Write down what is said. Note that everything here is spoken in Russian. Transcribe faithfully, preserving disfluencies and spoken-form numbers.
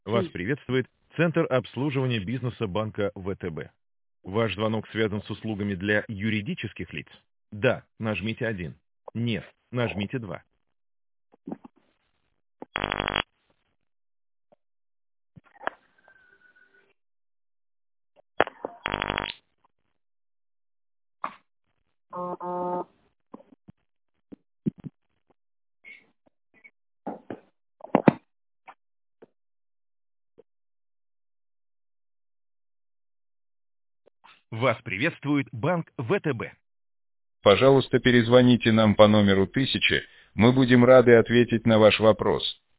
Вас приветствует Центр обслуживания бизнеса банка вэ тэ бэ. Ваш звонок связан с услугами для юридических лиц? Да, нажмите один. Нет, нажмите два. Вас приветствует банк вэ тэ бэ. Пожалуйста, перезвоните нам по номеру тысяча, мы будем рады ответить на ваш вопрос.